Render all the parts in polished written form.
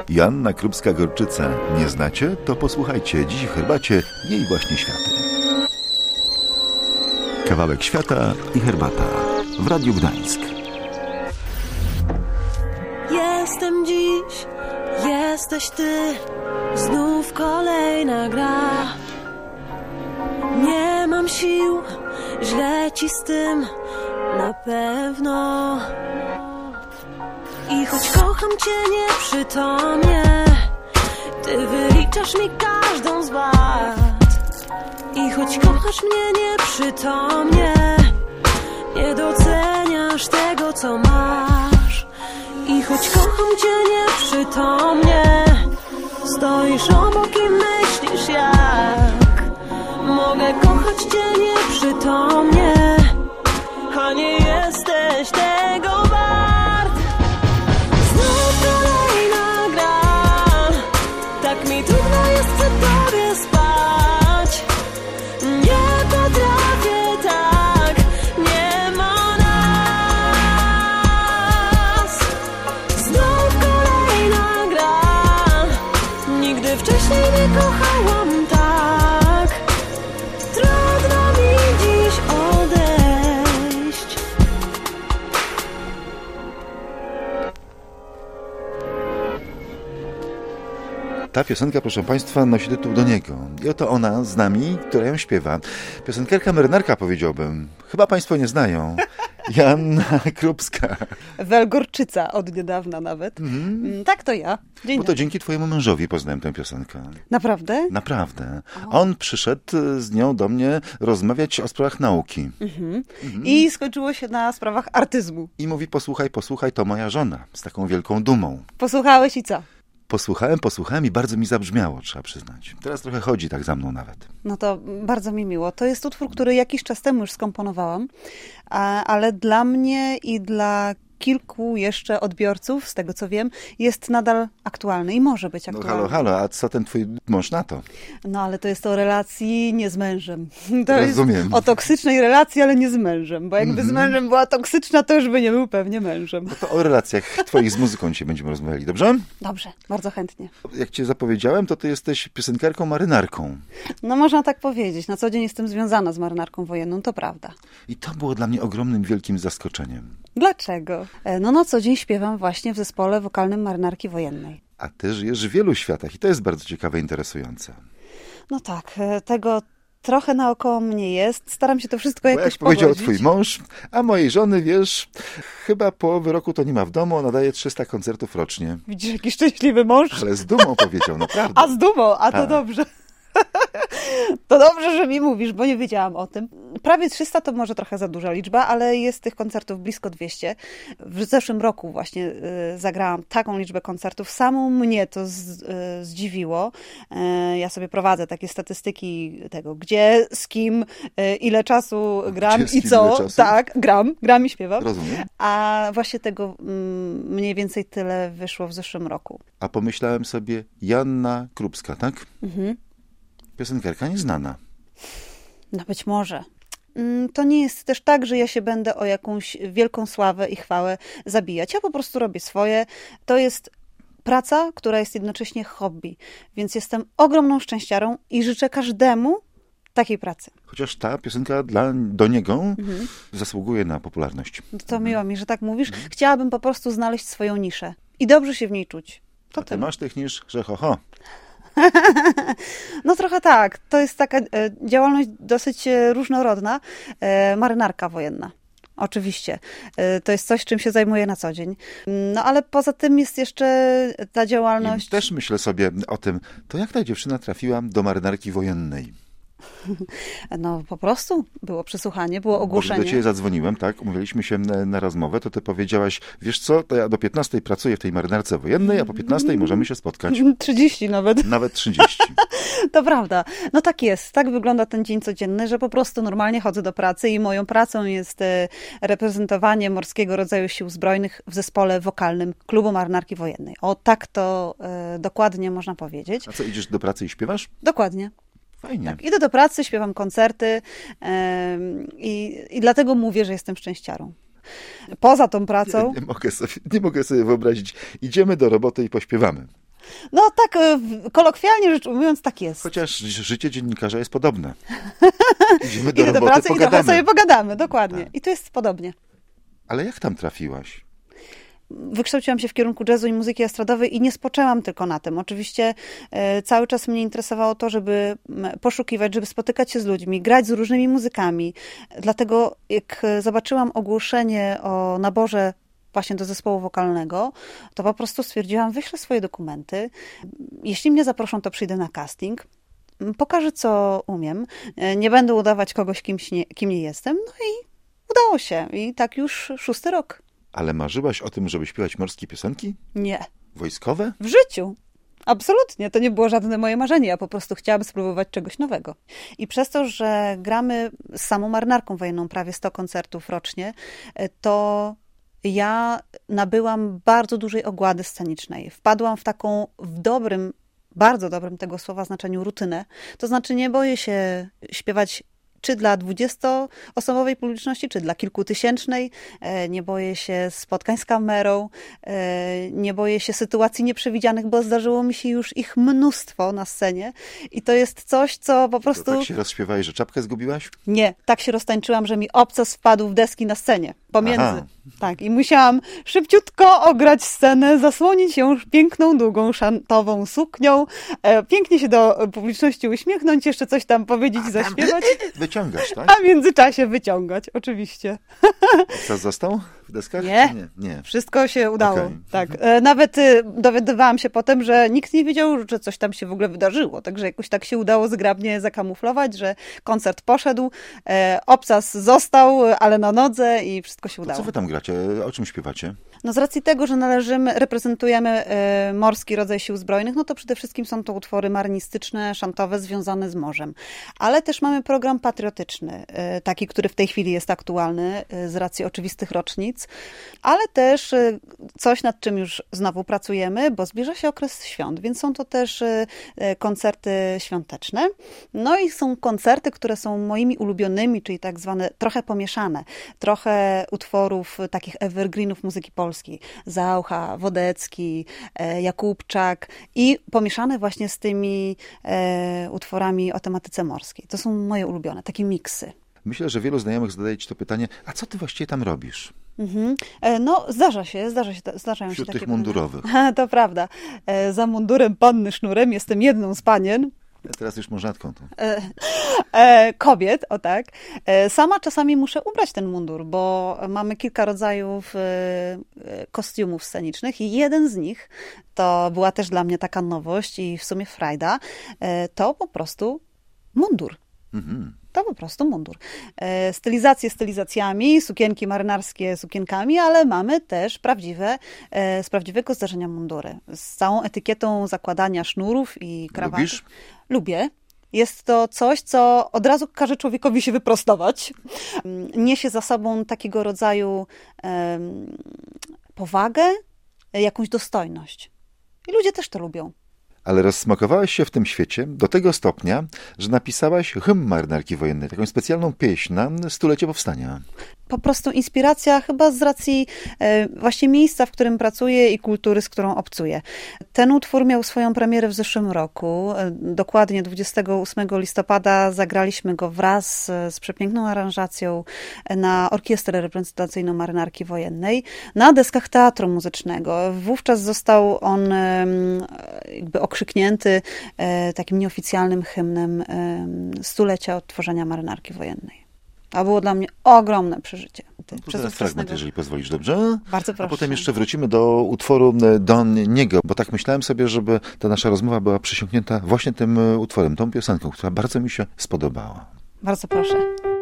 Joanna Krupska-Gorczyca. Nie znacie? To posłuchajcie. Dziś w herbacie jej właśnie światy. Kawałek świata i herbata w Radiu Gdańsk. Jestem dziś, jesteś ty, znów kolejna gra. Nie mam sił, źle ci z tym, na pewno. I choć kocham cię nieprzytomnie, ty wyliczasz mi każdą z wad. I choć kochasz mnie nieprzytomnie, nie doceniasz tego, co masz. I choć kocham cię nieprzytomnie, stoisz obok i myślisz jak mogę kochać cię nieprzytomnie, a nie jesteś tego wart. Znów kolejna gra, tak mi trudno jest przy tobie spać. Nie potrafię tak, nie ma nas. Znów kolejna gra, nigdy wcześniej nie kochałam tak. Trudno mi dziś odejść. Ta piosenka, proszę Państwa, nosi tytuł Do niego. I oto ona z nami, która ją śpiewa. Piosenkarka, marynarka, powiedziałbym. Chyba Państwo nie znają. Joanna Krupska. Welgorczyca od niedawna nawet. Tak, to ja. Dzień Bo to dobry. dzięki twojemu mężowi poznałem tę piosenkę. Naprawdę? Naprawdę. On przyszedł z nią do mnie rozmawiać o sprawach nauki. I skończyło się na sprawach artyzmu. I mówi, posłuchaj, to moja żona. Z taką wielką dumą. Posłuchałeś i co? Posłuchałem i bardzo mi zabrzmiało, trzeba przyznać. Teraz trochę chodzi tak za mną nawet. No to bardzo mi miło. To jest utwór, który jakiś czas temu już skomponowałam, ale dla mnie i dla kilku jeszcze odbiorców, z tego co wiem, jest nadal aktualny i może być No aktualny. halo, a co ten twój mąż na to? No ale to jest o relacji nie z mężem. To Rozumiem. jest o toksycznej relacji, ale nie z mężem, bo jakby z mężem była toksyczna, to już by nie był pewnie mężem. No to o relacjach twoich z muzyką dzisiaj będziemy rozmawiali, dobrze? Dobrze, bardzo chętnie. Jak cię zapowiedziałem, to ty jesteś piosenkarką, marynarką. No można tak powiedzieć. Na co dzień jestem związana z marynarką wojenną, to prawda. I to było dla mnie ogromnym, wielkim zaskoczeniem. Dlaczego? No na co dzień śpiewam właśnie w zespole wokalnym Marynarki Wojennej. A ty żyjesz w wielu światach i to jest bardzo ciekawe, interesujące. No tak, tego trochę naokoło mnie jest. Staram się to wszystko Bo jakoś jak powiedział pogodzić. twój mąż, a mojej żony, wiesz, chyba połowy roku to nie ma w domu, ona daje 300 koncertów rocznie. Widzisz, jaki szczęśliwy mąż? Ale z dumą powiedział, naprawdę. A z dumą, a to Tak. dobrze. To dobrze, że mi mówisz, bo nie wiedziałam o tym. Prawie 300 to może trochę za duża liczba, ale jest tych koncertów blisko 200. W zeszłym roku właśnie zagrałam taką liczbę koncertów. Samą mnie to zdziwiło. Ja sobie prowadzę takie statystyki tego, gdzie, z kim, ile czasu gram Gdzie, z i kim, co. ile czasu? Tak, gram i śpiewam. Rozumiem. A właśnie tego mniej więcej tyle wyszło w zeszłym roku. A pomyślałem sobie, Joanna Krupska, tak? Piosenkarka nieznana. No być może. To nie jest też tak, że ja się będę o jakąś wielką sławę i chwałę zabijać. Ja po prostu robię swoje. To jest praca, która jest jednocześnie hobby. Więc jestem ogromną szczęściarą i życzę każdemu takiej pracy. Chociaż ta piosenka do niego zasługuje na popularność. To miło mi, że tak mówisz. Chciałabym po prostu znaleźć swoją niszę i dobrze się w niej czuć. To A ty tyle. masz tych niż, że ho. No trochę tak. To jest taka działalność dosyć różnorodna. Marynarka wojenna. Oczywiście. To jest coś, czym się zajmuję na co dzień. No ale poza tym jest jeszcze ta działalność... I też myślę sobie o tym, to jak ta dziewczyna trafiła do marynarki wojennej? No po prostu było przesłuchanie, było Bo ogłoszenie. do ciebie zadzwoniłem, tak? Umówiliśmy się na rozmowę, to ty powiedziałaś, wiesz co, to ja do 15 pracuję w tej marynarce wojennej, a po 15 możemy się spotkać. 30 nawet. Nawet 30. To prawda. No tak jest. Tak wygląda ten dzień codzienny, że po prostu normalnie chodzę do pracy i moją pracą jest reprezentowanie morskiego rodzaju sił zbrojnych w zespole wokalnym Klubu Marynarki Wojennej. O tak to dokładnie można powiedzieć. A co, idziesz do pracy i śpiewasz? Dokładnie. Fajnie. Tak. Idę do pracy, śpiewam koncerty i dlatego mówię, że jestem szczęściarą. Poza tą pracą... Nie mogę sobie wyobrazić. Idziemy do roboty i pośpiewamy. No tak, kolokwialnie rzecz ujmując, tak jest. Chociaż życie dziennikarza jest podobne. Idziemy do Idę do roboty, pracy i trochę pogadamy. sobie pogadamy, dokładnie. Tak. I to jest podobnie. Ale jak tam trafiłaś? Wykształciłam się w kierunku jazzu i muzyki estradowej i nie spoczęłam tylko na tym. Oczywiście cały czas mnie interesowało to, żeby poszukiwać, żeby spotykać się z ludźmi, grać z różnymi muzykami. Dlatego jak zobaczyłam ogłoszenie o naborze właśnie do zespołu wokalnego, to po prostu stwierdziłam, wyślę swoje dokumenty. Jeśli mnie zaproszą, to przyjdę na casting. Pokażę, co umiem. Nie będę udawać kogoś, kim nie jestem. No i udało się. I tak już 6. rok. Ale marzyłaś o tym, żeby śpiewać morskie piosenki? Nie. Wojskowe? W życiu. Absolutnie. To nie było żadne moje marzenie. Ja po prostu chciałam spróbować czegoś nowego. I przez to, że gramy z samą Marynarką Wojenną prawie 100 koncertów rocznie, to ja nabyłam bardzo dużej ogłady scenicznej. Wpadłam w taką, bardzo dobrym tego słowa znaczeniu rutynę. To znaczy nie boję się śpiewać czy dla 20-osobowej publiczności, czy dla kilkutysięcznej. Nie boję się spotkań z kamerą, nie boję się sytuacji nieprzewidzianych, bo zdarzyło mi się już ich mnóstwo na scenie. I to jest coś, co po prostu... To tak się rozśpiewałeś, że czapkę zgubiłaś? Nie, tak się roztańczyłam, że mi obcas wpadł w deski na scenie. Pomiędzy. Aha. Tak, i musiałam szybciutko ograć scenę, zasłonić ją piękną, długą, szantową suknią, pięknie się do publiczności uśmiechnąć, jeszcze coś tam powiedzieć i zaśpiewać. Wyciągasz, tak? A w międzyczasie wyciągać, oczywiście. Co został w deskach? Nie. Czy nie. Wszystko się udało. Okej. Tak. Nawet dowiadywałam się potem, że nikt nie wiedział, że coś tam się w ogóle wydarzyło. Także jakoś tak się udało zgrabnie zakamuflować, że koncert poszedł, obcas został, ale na nodze i wszystko się To udało. co wy tam gracie? O czym śpiewacie? No z racji tego, że reprezentujemy morski rodzaj sił zbrojnych, no to przede wszystkim są to utwory marynistyczne, szantowe, związane z morzem. Ale też mamy program patriotyczny, taki, który w tej chwili jest aktualny z racji oczywistych rocznic, ale też coś, nad czym już znowu pracujemy, bo zbliża się okres świąt, więc są to też koncerty świąteczne. No i są koncerty, które są moimi ulubionymi, czyli tak zwane trochę pomieszane, trochę utworów takich evergreenów muzyki polskiej. Zaucha, Wodecki, Jakubczak i pomieszane właśnie z tymi utworami o tematyce morskiej. To są moje ulubione, takie miksy. Myślę, że wielu znajomych zadaje ci to pytanie, a co ty właściwie tam robisz? No, zdarzają się Wśród takie tych mundurowych. pytania. To prawda. Za mundurem panny sznurem jestem jedną z panien. Teraz już rzadką. Kobiet, o tak. Sama czasami muszę ubrać ten mundur, bo mamy kilka rodzajów kostiumów scenicznych i jeden z nich, to była też dla mnie taka nowość i w sumie frajda, to po prostu mundur. To po prostu mundur. Stylizacje stylizacjami, sukienki marynarskie sukienkami, ale mamy też z prawdziwego zdarzenia mundury. Z całą etykietą zakładania sznurów i krawaty. Lubisz? Lubię. Jest to coś, co od razu każe człowiekowi się wyprostować. Niesie za sobą takiego rodzaju powagę, jakąś dostojność. I ludzie też to lubią. Ale rozsmakowałaś się w tym świecie do tego stopnia, że napisałaś hymn Marynarki Wojennej, taką specjalną pieśń na 100-lecie powstania. Po prostu inspiracja chyba z racji właśnie miejsca, w którym pracuję i kultury, z którą obcuję. Ten utwór miał swoją premierę w zeszłym roku. Dokładnie 28 listopada zagraliśmy go wraz z przepiękną aranżacją na orkiestrę reprezentacyjną Marynarki Wojennej na deskach Teatru Muzycznego. Wówczas został on jakby okrzyknięty takim nieoficjalnym hymnem 100-lecia odtworzenia Marynarki Wojennej. To było dla mnie ogromne przeżycie. To teraz fragment, jeżeli pozwolisz, dobrze? Bardzo proszę. A potem jeszcze wrócimy do utworu Don Niego, bo tak myślałem sobie, żeby ta nasza rozmowa była przysiągnięta właśnie tym utworem, tą piosenką, która bardzo mi się spodobała. Bardzo proszę.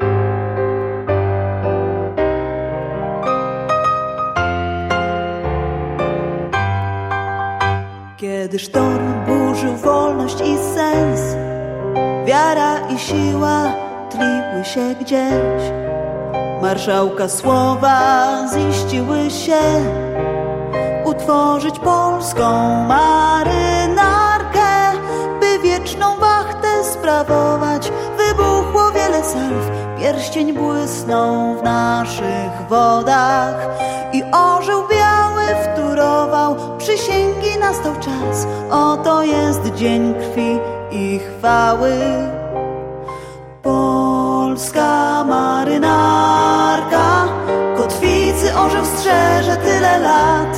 Kiedy sztorm burzył wolność i sens, wiara i siła tliły się gdzieś. Marszałka słowa ziściły się, utworzyć polską marynarkę, by wieczną wachtę sprawować. Wybuchło wiele salw, pierścień błysnął w naszych wodach i orzeł biały, w murował, przysięgi nastał czas. Oto jest dzień krwi i chwały. Polska marynarka kotwicy orzeł strzeże tyle lat.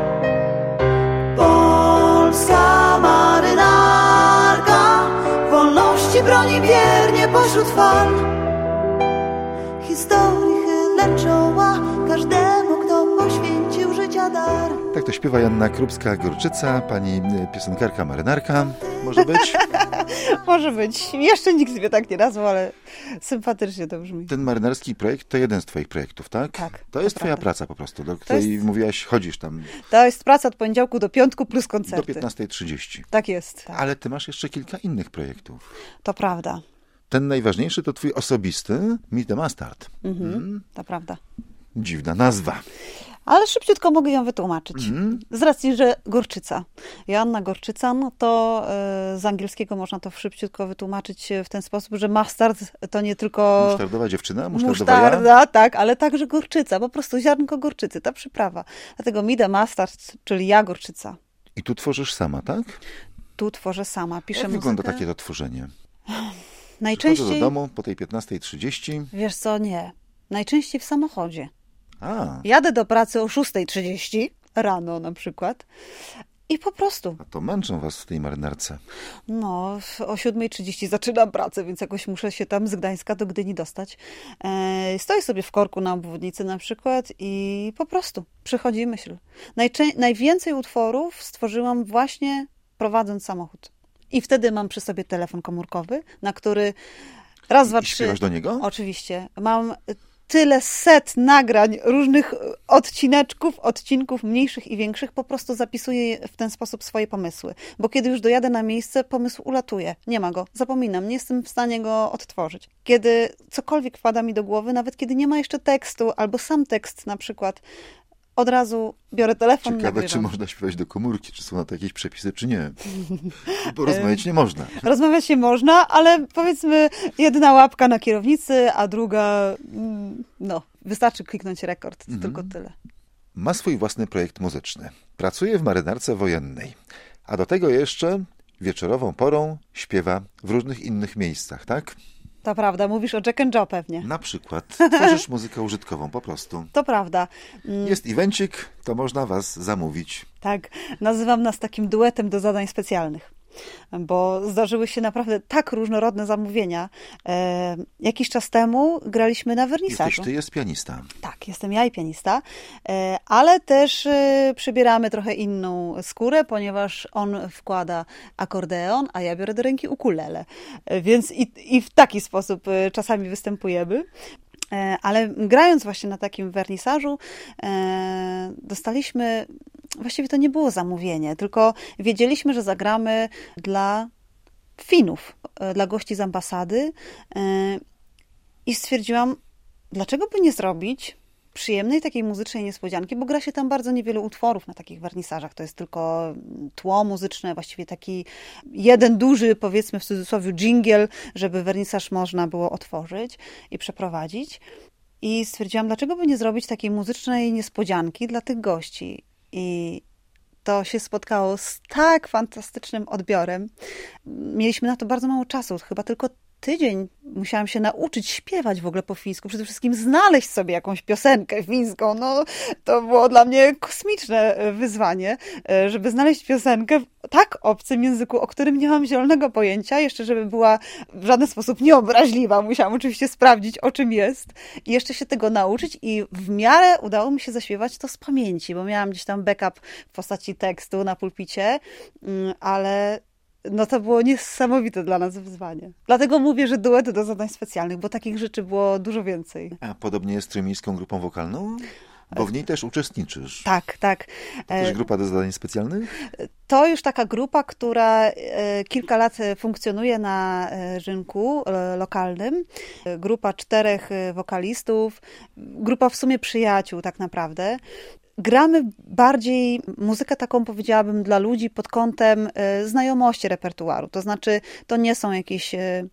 Polska marynarka wolności broni wiernie pośród fal. Historii chylę czoła każdemu, kto poświęcił życia dar. Tak to śpiewa Joanna Krupska-Gorczyca, pani piosenkarka, marynarka. Może być? Może być. Jeszcze nikt mnie tak nie nazwał, ale sympatycznie to brzmi. Ten marynarski projekt to jeden z twoich projektów, tak? Tak, To jest to twoja prawda. praca po prostu, do której mówiłaś, chodzisz tam To jest praca od poniedziałku do piątku plus do koncerty. 15:30. Tak jest. Tak. Ale ty masz jeszcze kilka innych projektów. To prawda. Ten najważniejszy to twój osobisty Meet the Mustard. To prawda. Dziwna nazwa. Ale szybciutko mogę ją wytłumaczyć. Z racji, że Gorczyca. Joanna Gorczyca, no to z angielskiego można to szybciutko wytłumaczyć w ten sposób, że mustard to nie tylko Musztardowa dziewczyna? Musztardowa ja? musztarda, tak, ale także gorczyca. Po prostu ziarnko gorczycy, ta przyprawa. Dlatego Meet the Mustard, czyli ja Gorczyca. I tu tworzysz sama, tak? Tu tworzę sama, piszę Jak muzykę. wygląda takie to tworzenie? Przychodzę Najczęściej, do domu po tej 15:30. wiesz co, nie. Najczęściej w samochodzie. A Jadę do pracy o 6:30 rano na przykład i po prostu, to męczą was w tej marynarce. no, o 7:30 zaczynam pracę, więc jakoś muszę się tam z Gdańska do Gdyni dostać. Stoję sobie w korku na obwodnicy na przykład i po prostu przychodzi myśl. Najwięcej utworów stworzyłam właśnie prowadząc samochód. I wtedy mam przy sobie telefon komórkowy, na który raz, dwa, I trzy... śpiewasz do niego? Oczywiście. Mam tyle set nagrań, różnych odcinków mniejszych i większych, po prostu zapisuję w ten sposób swoje pomysły. Bo kiedy już dojadę na miejsce, pomysł ulatuje. Nie ma go, zapominam, nie jestem w stanie go odtworzyć. Kiedy cokolwiek wpada mi do głowy, nawet kiedy nie ma jeszcze tekstu, albo sam tekst na przykład, od razu biorę telefon, Ciekawe, nagrywam. czy można śpiewać do komórki, czy są na to jakieś przepisy, czy nie. Bo rozmawiać nie można. Rozmawiać się można, ale powiedzmy jedna łapka na kierownicy, a druga, no, wystarczy kliknąć rekord, tylko tyle. Ma swój własny projekt muzyczny. Pracuje w marynarce wojennej. A do tego jeszcze wieczorową porą śpiewa w różnych innych miejscach, tak? To prawda, mówisz o Jack and Joe pewnie. Na przykład tworzysz muzykę użytkową po prostu. To prawda. Jest evencik, to można was zamówić. Tak, nazywam nas takim duetem do zadań specjalnych, bo zdarzyły się naprawdę tak różnorodne zamówienia. Jakiś czas temu graliśmy na wernisażu. Jesteś ty, jest pianista. Tak, jestem ja i pianista, ale też przybieramy trochę inną skórę, ponieważ on wkłada akordeon, a ja biorę do ręki ukulele. Więc i w taki sposób czasami występujemy. Ale grając właśnie na takim wernisażu, dostaliśmy, właściwie to nie było zamówienie, tylko wiedzieliśmy, że zagramy dla Finów, dla gości z ambasady i stwierdziłam, dlaczego by nie zrobić przyjemnej takiej muzycznej niespodzianki, bo gra się tam bardzo niewiele utworów na takich wernisażach. To jest tylko tło muzyczne, właściwie taki jeden duży, powiedzmy w cudzysłowie, dżingiel, żeby wernisaż można było otworzyć i przeprowadzić. I stwierdziłam, dlaczego by nie zrobić takiej muzycznej niespodzianki dla tych gości. I to się spotkało z tak fantastycznym odbiorem. Mieliśmy na to bardzo mało czasu, chyba tylko tydzień musiałam się nauczyć śpiewać w ogóle po fińsku, przede wszystkim znaleźć sobie jakąś piosenkę fińską. No, to było dla mnie kosmiczne wyzwanie, żeby znaleźć piosenkę w tak obcym języku, o którym nie mam zielonego pojęcia, jeszcze żeby była w żaden sposób nieobraźliwa. Musiałam oczywiście sprawdzić, o czym jest i jeszcze się tego nauczyć i w miarę udało mi się zaśpiewać to z pamięci, bo miałam gdzieś tam backup w postaci tekstu na pulpicie, ale no to było niesamowite dla nas wyzwanie. Dlatego mówię, że duety do zadań specjalnych, bo takich rzeczy było dużo więcej. A podobnie jest z trójmiejską grupą wokalną? Bo w niej też uczestniczysz. Tak, tak. To też grupa do zadań specjalnych? To już taka grupa, która kilka lat funkcjonuje na rynku lokalnym. Grupa 4 wokalistów, grupa w sumie przyjaciół tak naprawdę. Gramy bardziej muzykę taką, powiedziałabym, dla ludzi pod kątem znajomości repertuaru. To znaczy, to nie są jakieś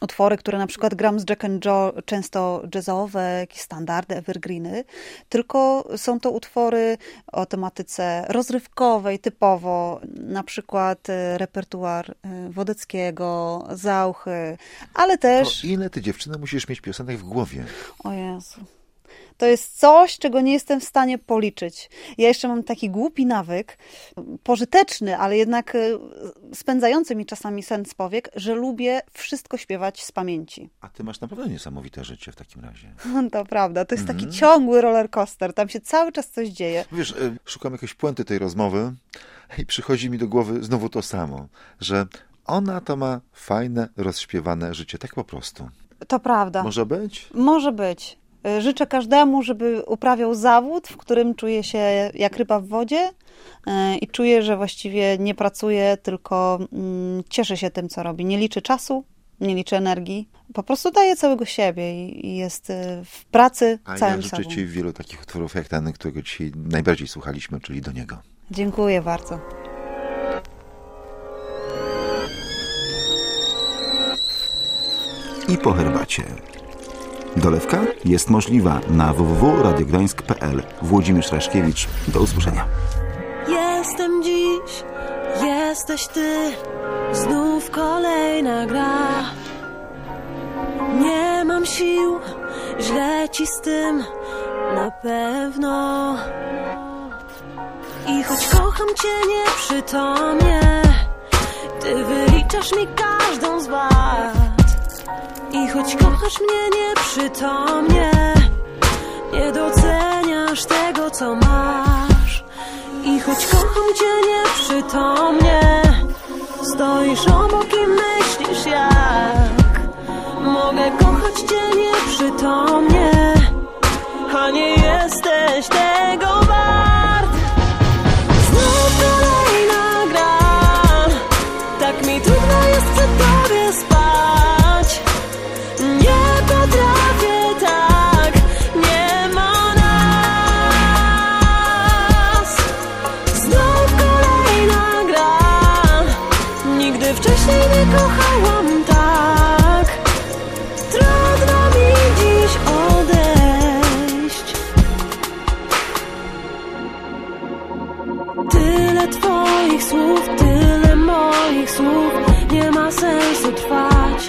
utwory, które na przykład gram z Jack and Joe, często jazzowe, jakieś standardy, evergreeny, tylko są to utwory o tematyce rozrywkowej, typowo, na przykład repertuar Wodeckiego, Zauchy, ale też... To ile ty, dziewczyno, musisz mieć piosenek w głowie? O Jezu. To jest coś, czego nie jestem w stanie policzyć. Ja jeszcze mam taki głupi nawyk, pożyteczny, ale jednak spędzający mi czasami sen z powiek, że lubię wszystko śpiewać z pamięci. A ty masz naprawdę niesamowite życie w takim razie. To prawda, to jest taki ciągły roller coaster, tam się cały czas coś dzieje. Wiesz, szukam jakiejś puenty tej rozmowy i przychodzi mi do głowy znowu to samo, że ona to ma fajne, rozśpiewane życie, tak po prostu. To prawda. Może być? Może być. Życzę każdemu, żeby uprawiał zawód, w którym czuje się jak ryba w wodzie i czuje, że właściwie nie pracuje, tylko cieszy się tym, co robi. Nie liczy czasu, nie liczy energii. Po prostu daje całego siebie i jest w pracy całym sobą. A ja życzę ci wielu takich utworów jak ten, którego dzisiaj najbardziej słuchaliśmy, czyli Do niego. Dziękuję bardzo. I po herbacie. Dolewka jest możliwa na www.radiogdańsk.pl. Włodzimierz Raszkiewicz. Do usłyszenia. Jestem dziś, jesteś ty, znów kolejna gra. Nie mam sił, źle ci z tym, na pewno. I choć kocham cię nieprzytomnie, ty wyliczasz mi każdą z wad. I choć kochasz mnie nieprzytomnie, nie doceniasz tego, co masz. I choć kocham cię nieprzytomnie, stoisz obok i myślisz jak mogę kochać cię nieprzytomnie, a nie jesteś tego wart. Znów kolejna gra, tak mi trudno jest przy tobie spać. Nie potrafię tak, nie ma nas. Znów kolejna gra, nigdy wcześniej nie kochałam tak. Trudno mi dziś odejść. Tyle twoich słów, tyle moich słów, nie ma sensu trwać.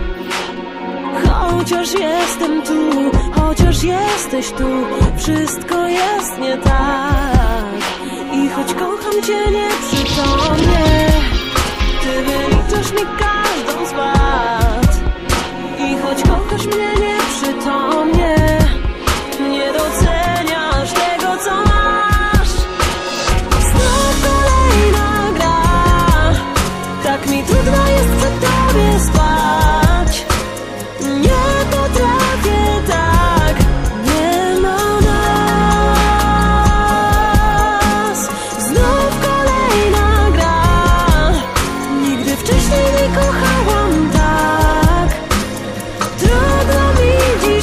Chociaż jestem tu, chociaż jesteś tu, wszystko jest nie tak. I choć kocham cię nieprzytomnie, ty wyliczasz mi każdą z wad. I choć kochasz mnie nieprzytomnie, nie doceniasz tego, co masz. Znów kolejna gra, tak mi trudno jest przy tobie spać. Nie potrafię tak, nie ma nas. Znów kolejna gra, nigdy wcześniej nie kochałam tak. Trudno mi dziś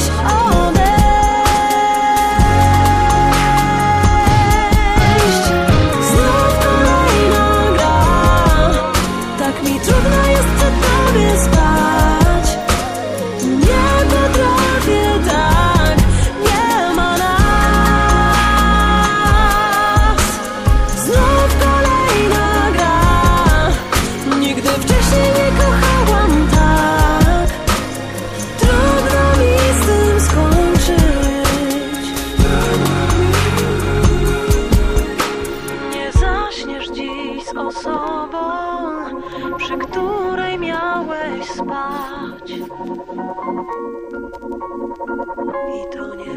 odejść. Znów kolejna gra, tak mi trudno jest przy tobie spać. Nie potrafię tak, nie ma nas. Znów kolejna gra, nigdy wcześniej nie kochałam tak. Trudno mi z tym skończyć. Nie zaśniesz dziś z osobą, przy której miałeś spać. I to nie